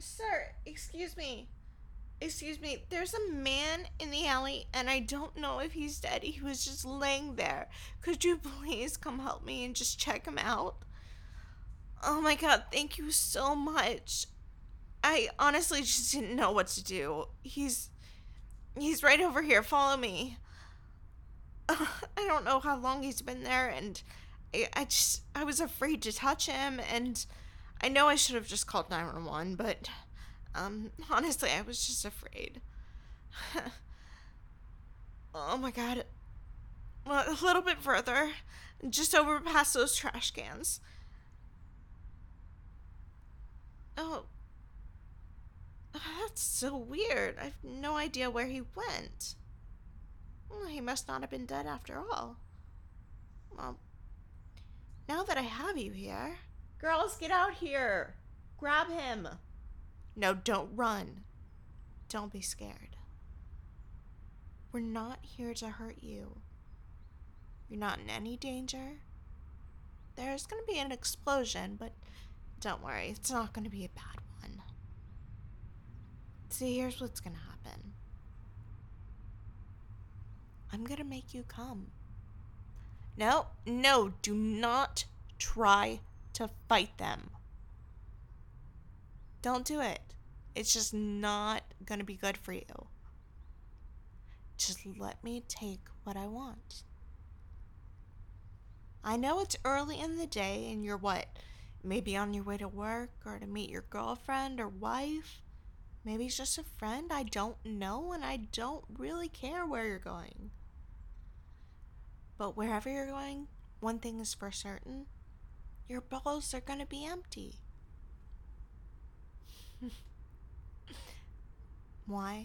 Sir, excuse me. Excuse me, there's a man in the alley and I don't know if he's dead. He was just laying there. Could you please come help me and just check him out? Oh my god, thank you so much. I honestly just didn't know what to do. He's right over here. Follow me. I don't know how long he's been there and I was afraid to touch him and I know I should have just called 911, but honestly, I was just afraid. Oh my god. Well, a little bit further. Just over past those trash cans. Oh, that's so weird. I've no idea where he went. Well, he must not have been dead after all. Well, now that I have you here. Girls, get out here. Grab him. No, don't run. Don't be scared. We're not here to hurt you. You're not in any danger. There's gonna be an explosion, but don't worry, it's not gonna be a bad one. See, here's what's gonna happen. I'm gonna make you come. No, no, do not try to fight them. Don't do it. It's just not gonna be good for you. Just let me take what I want. I know it's early in the day and you're what? Maybe on your way to work or to meet your girlfriend or wife. Maybe it's just a friend. I don't know and I don't really care where you're going. But wherever you're going, one thing is for certain, your balls are gonna be empty. Why?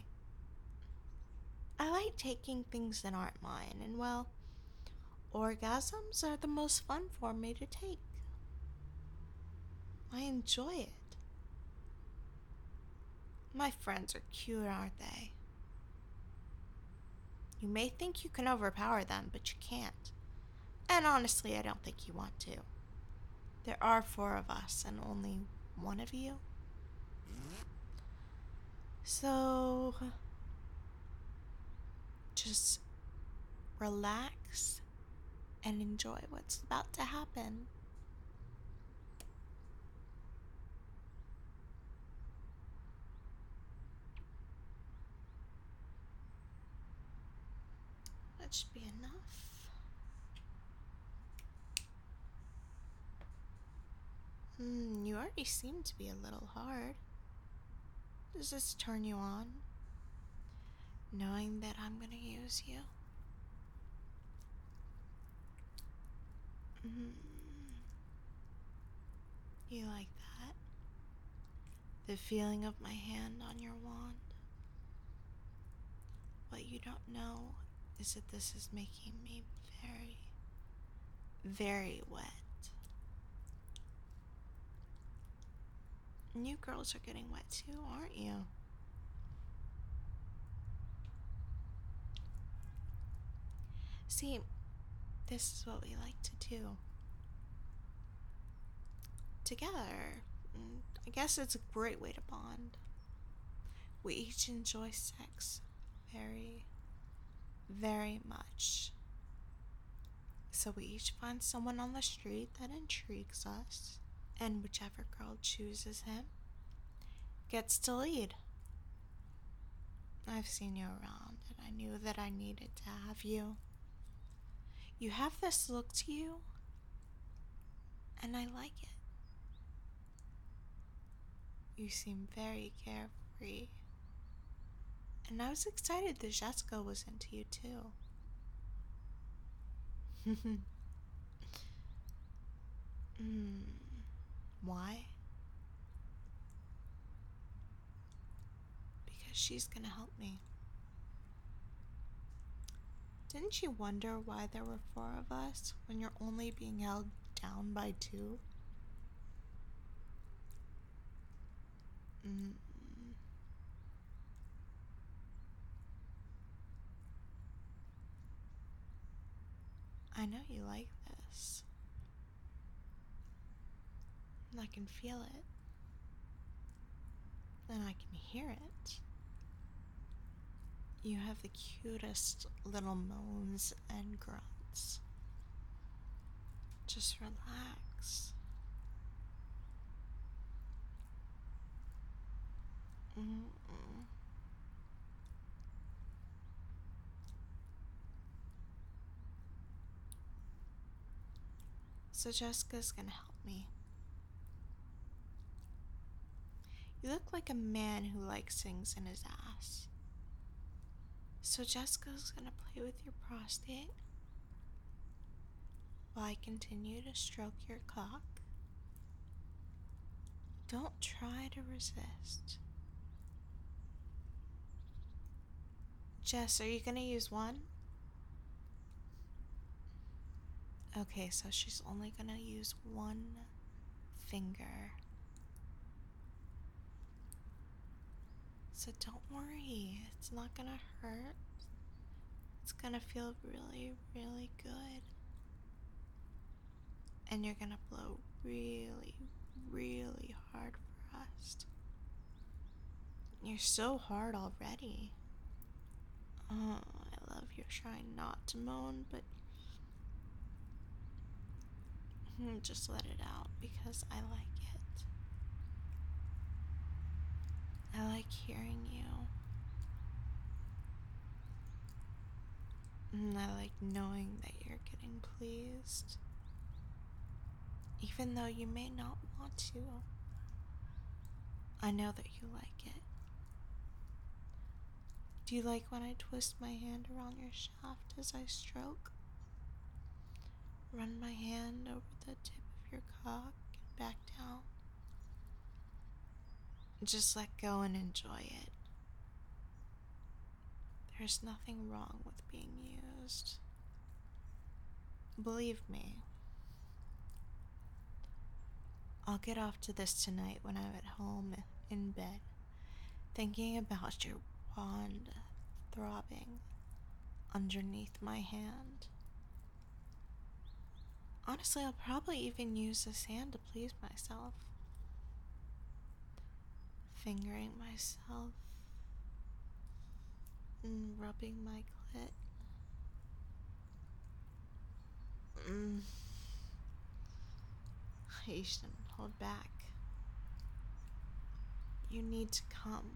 I like taking things that aren't mine, and well, orgasms are the most fun for me to take. I enjoy it. My friends are cute, aren't they? You may think you can overpower them, but you can't. And honestly, I don't think you want to. There are four of us and only one of you. So, just relax and enjoy what's about to happen. That should be enough. You already seem to be a little hard. Does this turn you on? Knowing that I'm gonna use you? Mm, you like that? The feeling of my hand on your wand? What you don't know is that this is making me very, very wet. And you girls are getting wet too, aren't you? See, this is what we like to do. Together, I guess it's a great way to bond. We each enjoy sex very, very much. So we each find someone on the street that intrigues us, and whichever girl chooses him gets to lead. I've seen you around, and I knew that I needed to have you. You have this look to you, and I like it. You seem very carefree. And I was excited that Jessica was into you too. Why? Because she's gonna help me. Didn't you wonder why there were four of us when you're only being held down by two? Mm. I know you like this. I can feel it. and I can hear it. You have the cutest little moans and grunts. Just relax. Mm-mm. So Jessica's gonna help me. You look like a man who likes things in his ass. So Jessica's gonna play with your prostate while I continue to stroke your cock. Don't try to resist. Jess, are you gonna use one? Okay, so she's only gonna use one finger. So don't worry, it's not gonna hurt. It's gonna feel really, really good. And you're gonna blow really, really hard first. You're so hard already. Oh, I love you trying not to moan, but just let it out because I like it. I like hearing you. And I like knowing that you're getting pleased. Even though you may not want to. I know that you like it. Do you like when I twist my hand around your shaft as I stroke? Run my hand over the tip of your cock and back down. Just let go and enjoy it. There's nothing wrong with being used. Believe me. I'll get off to this tonight when I'm at home in bed, thinking about your wand throbbing underneath my hand. Honestly, I'll probably even use this hand to please myself. Fingering myself and rubbing my clit. You shouldn't hold back. You need to come.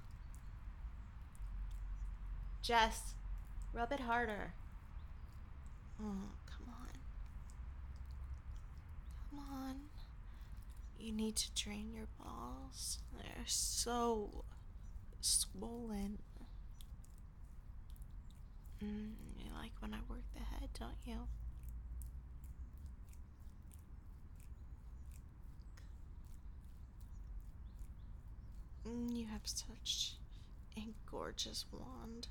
Jess, rub it harder. Oh, come on. Come on. You need to drain your balls. They're so swollen. You like when I work the head, don't you? You have such a gorgeous wand.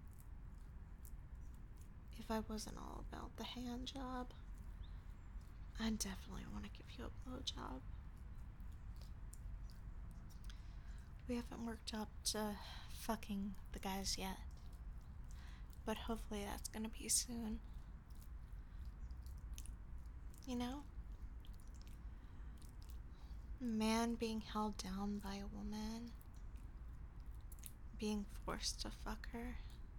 If I wasn't all about the hand job, I'd definitely want to give you a blowjob. We haven't worked up to fucking the guys yet, but hopefully that's gonna be soon. You know? A man being held down by a woman, being forced to fuck her.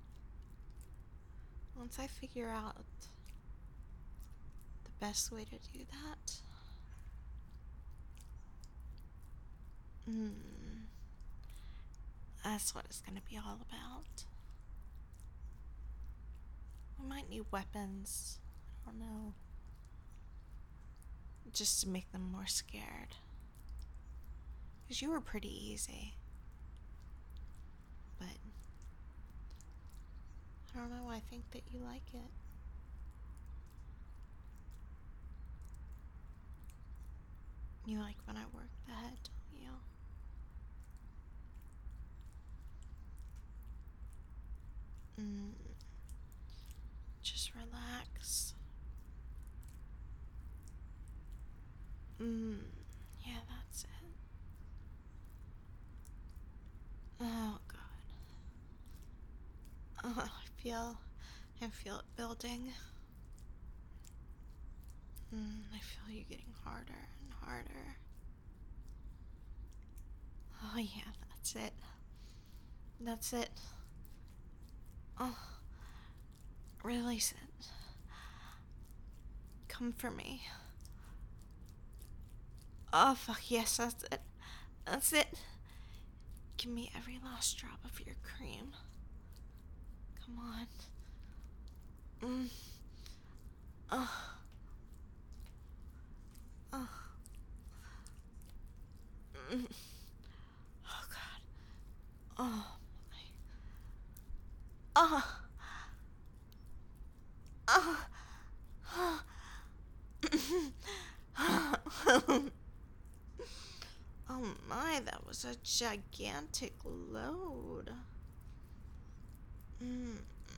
Once I figure out the best way to do that, that's what it's gonna be all about. We might need weapons. I don't know. Just to make them more scared. Because you were pretty easy. But I don't know, I think that you like it. You like when I work the head, don't you? Just relax. Yeah, that's it. Oh god. Oh, I feel it building. I feel you getting harder and harder. Oh yeah, That's it. That's it. Oh, release it. Come for me. Oh, fuck, yes, that's it. That's it. Give me every last drop of your cream. Come on. Oh. Oh. Oh, God. Oh, my. Oh. Oh. Oh my, that was a gigantic load. Mm.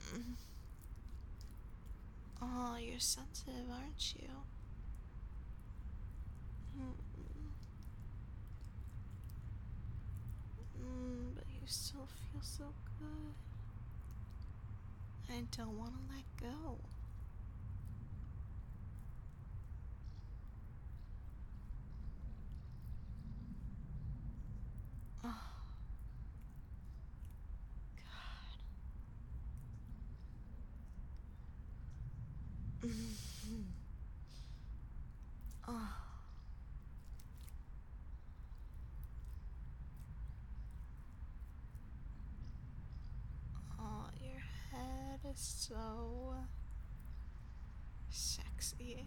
Oh, you're sensitive, aren't you? Mm. But you still feel so good. I don't want to let go. Oh, God. Oh. Oh, your head is so sexy.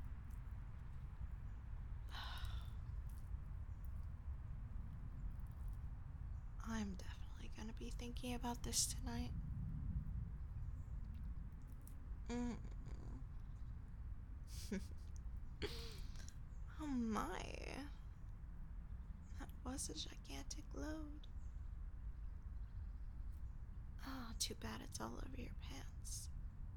I'm definitely gonna be thinking about this tonight. Mm. Oh my. That was a gigantic load. Oh, too bad it's all over your pants.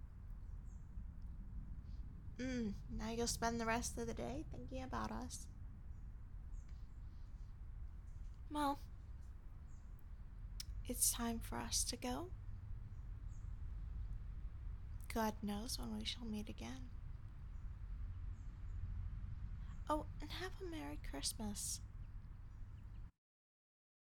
Now you'll spend the rest of the day thinking about us. Well, it's time for us to go. God knows when we shall meet again. Oh, and have a Merry Christmas.